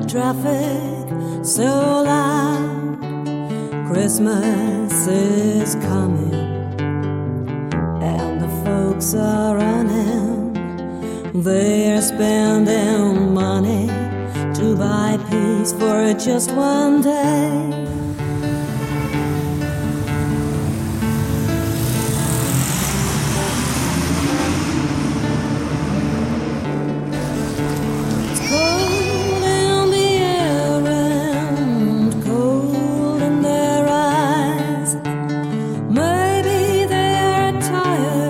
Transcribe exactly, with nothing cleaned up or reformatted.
traffic so loud. Christmas is coming and the folks are running. They're spending money to buy peace for just one day.